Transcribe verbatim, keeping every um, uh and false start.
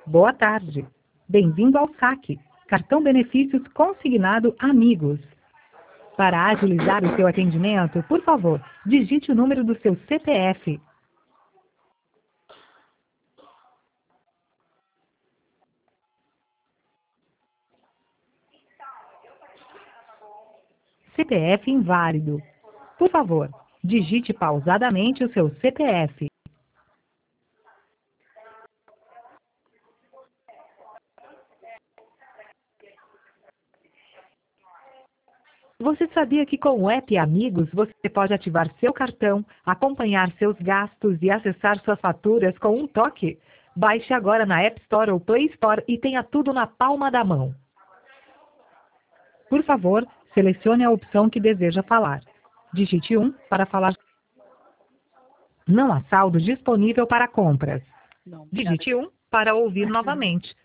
Boa tarde. Bem-vindo ao saque. Cartão benefícios consignado Amigos. Para agilizar o seu atendimento, por favor, digite o número do seu C P F. C P F inválido. Por favor, digite pausadamente o seu C P F. Você sabia que com o app Amigos você pode ativar seu cartão, acompanhar seus gastos e acessar suas faturas com um toque? Baixe agora na App Store ou Play Store e tenha tudo na palma da mão. Por favor, selecione a opção que deseja falar. Digite um para falar. Não há saldo disponível para compras. Não, obrigada. Digite um para ouvir novamente.